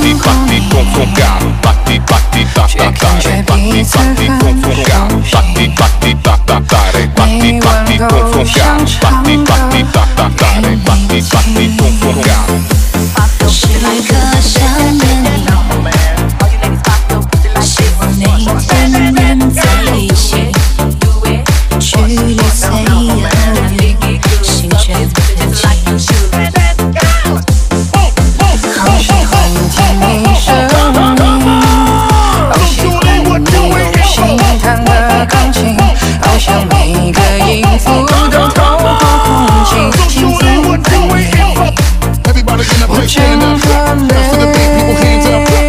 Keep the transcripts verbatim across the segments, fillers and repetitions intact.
batti con suo caro, batti batti da da dare, batti batti con suo caro, batti batti da da dare, batti batti con suo caro, batti batti da da dare, batti batti con suo caro。 时刻想念你，希望你天天在一起，距离最遥远，心却不近。好喜欢听你声音，好喜欢你用心弹的钢琴，好像每个音符都透过空气，幸福我真的内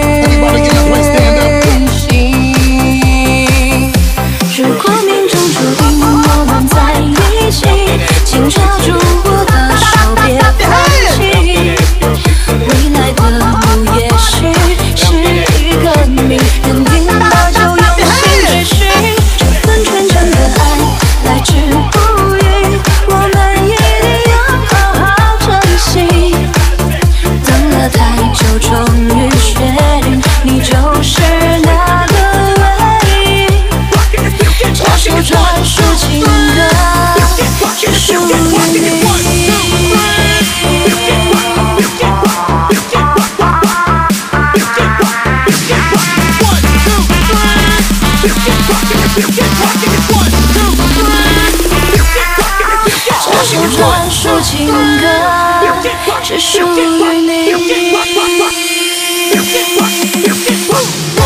心。如果命中注定我们在一起，请抓住我的手，别放弃。未来的路也许是一个谜，认定了就用心追寻。这份纯真的爱来之不易，我们一定要好好珍惜。等了太久，终于确定你就是那个唯一。这首专属情歌只属于你。这首专属情歌只属于你。